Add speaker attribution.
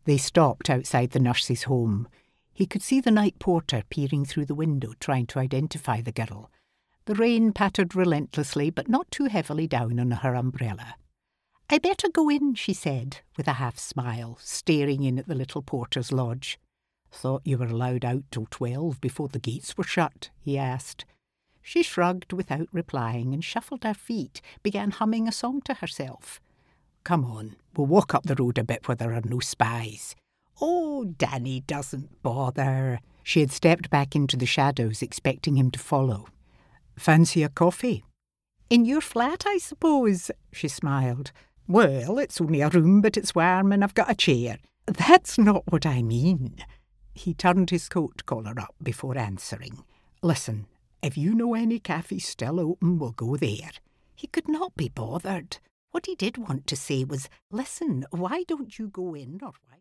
Speaker 1: They stopped outside the nurse's home. He could see the night porter peering through the window, trying to identify the girl. The rain pattered relentlessly, but not too heavily down on her umbrella. "I better go in," she said, with a half-smile, staring in at the little porter's lodge. "Thought you were allowed out till 12 before the gates were shut?" he asked. She shrugged without replying and shuffled her feet, began humming a song to herself. "Come on, we'll walk up the road a bit where there are no spies." "Oh, Danny doesn't bother." She had stepped back into the shadows, expecting him to follow. "Fancy a coffee?" "In your flat, I suppose," she smiled. "Well, it's only a room, but it's warm and I've got a chair." "That's not what I mean." He turned his coat collar up before answering. "Listen, if you know any cafes still open, we'll go there." He could not be bothered. What he did want to say was, "Listen, why don't you go in or why..."